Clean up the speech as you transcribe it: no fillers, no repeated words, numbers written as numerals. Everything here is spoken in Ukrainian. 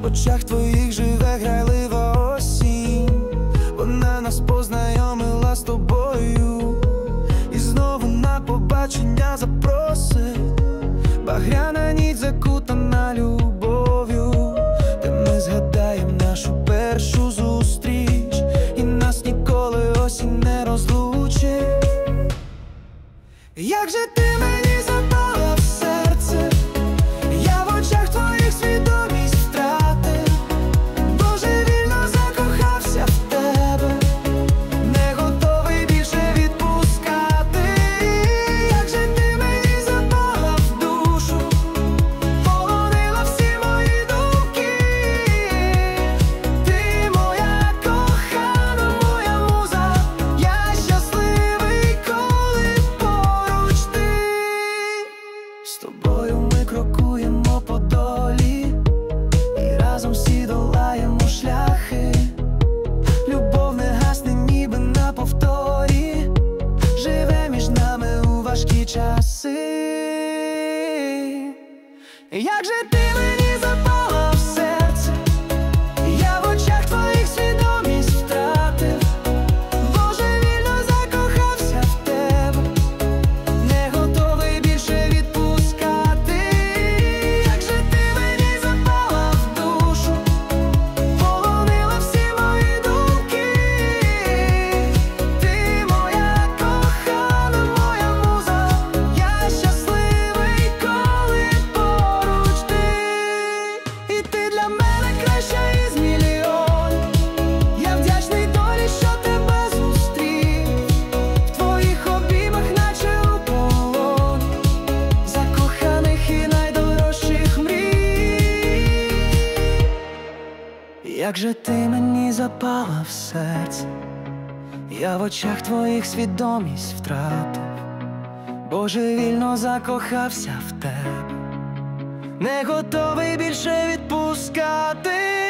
очах твоїх живе грайлива осінь. Вона нас познайомила з тобою і знову на побачення запросить. Багряна ніч закутана любов'ю, де ми згадаєм нашу першу зустріч, і нас ніколи осінь не розлучить. Як же ти мені запала в серце, я в очах твоїх свідомість втратив, божевільно закохався в тебе, не готовий більше відпускати. Як же ти мені запала в душу, полонила всі мої думки. Ти моя кохана, моя муза, я щасливий, коли поруч ти. З тобою ми крокуємо по долі і разом всі долаємо шляхи. Любов не гасне ніби на повторі, живе між нами у важкі часи. Як же ти мені запала в серце, я в очах твоїх свідомість втратив, божевільно закохався в тебе, не готовий більше відпускати. Як же ти мені запала в душу, полонила всі мої думки. Ти моя кохана, моя муза, я щасливий, коли поруч ти. І ти для мене краща із мільйонів. Я вдячний долі, що тебе зустрів, в твоїх обіймах наче у полоні, закоханих і найдорожчих мрій. Як же ти мені запала в серце, я в очах твоїх свідомість втратив, божевільно закохався в тебе, не готовий більше відпускати.